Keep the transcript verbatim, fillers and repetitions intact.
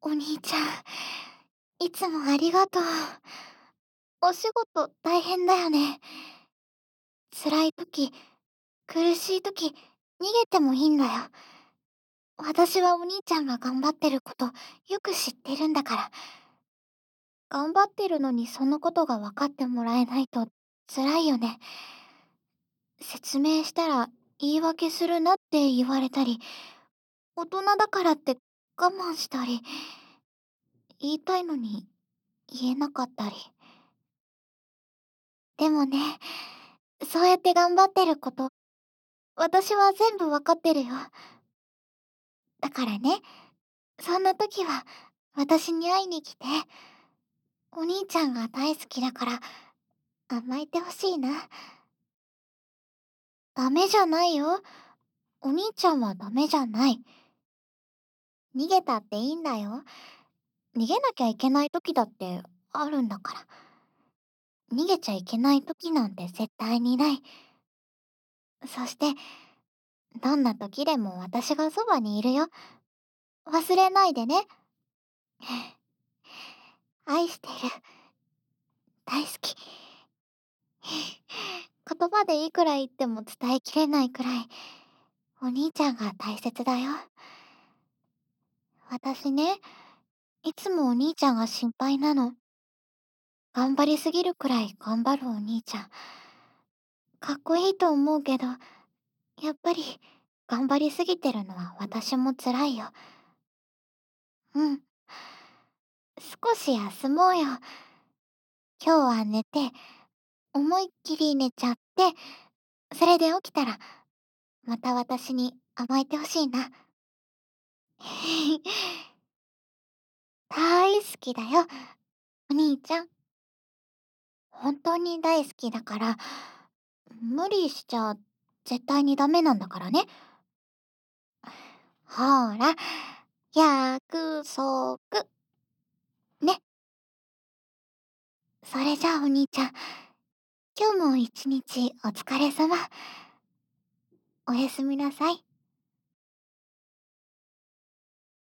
お兄ちゃん、いつもありがとう。お仕事大変だよね。辛い時、苦しい時、逃げてもいいんだよ。私はお兄ちゃんが頑張ってることよく知ってるんだから。頑張ってるのにそのことが分かってもらえないと辛いよね。説明したら言い訳するなって言われたり、大人だからって我慢したり、言いたいのに言えなかったり。でもね、そうやって頑張ってること、私は全部わかってるよ。だからね、そんな時は私に会いに来て、お兄ちゃんが大好きだから甘えてほしいな。ダメじゃないよ。お兄ちゃんはダメじゃない。逃げたっていいんだよ。逃げなきゃいけない時だってあるんだから。逃げちゃいけない時なんて絶対にない。そして、どんな時でも私がそばにいるよ。忘れないでね。愛してる。大好き。言葉でいくら言っても伝えきれないくらい、お兄ちゃんが大切だよ。私ね、いつもお兄ちゃんが心配なの。頑張りすぎるくらい頑張るお兄ちゃん。かっこいいと思うけど、やっぱり頑張りすぎてるのは私も辛いよ。うん。少し休もうよ。今日は寝て、思いっきり寝ちゃって、それで起きたら、また私に甘えてほしいな。大好きだよ、お兄ちゃん。本当に大好きだから、無理しちゃ絶対にダメなんだからね。ほら、約束。ね。それじゃあお兄ちゃん、今日も一日お疲れ様。おやすみなさい。